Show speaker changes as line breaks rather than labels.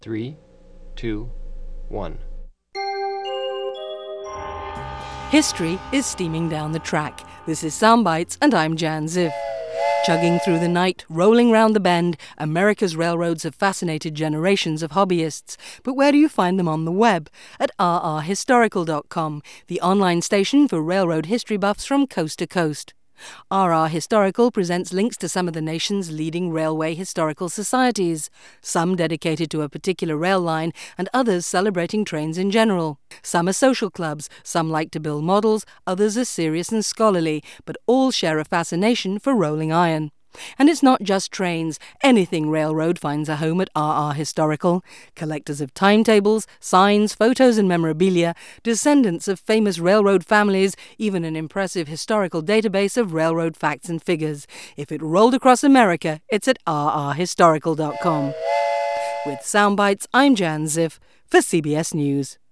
3, 2, 1.
History is steaming down the track. This is Soundbites, and I'm Jan Ziv. Chugging through the night, rolling round the bend, America's railroads have fascinated generations of hobbyists. But where do you find them on the web? At rrhistorical.com, the online station for railroad history buffs from coast to coast. RR Historical presents links to some of the nation's leading railway historical societies, some dedicated to a particular rail line and others celebrating trains in general. Some are social clubs, some like to build models, others are serious and scholarly, but all share a fascination for rolling iron. And it's not just trains. Anything railroad finds a home at RR Historical. Collectors of timetables, signs, photos and memorabilia, descendants of famous railroad families, even an impressive historical database of railroad facts and figures. If it rolled across America, it's at rrhistorical.com. With Soundbites, I'm Jan Ziff for CBS News.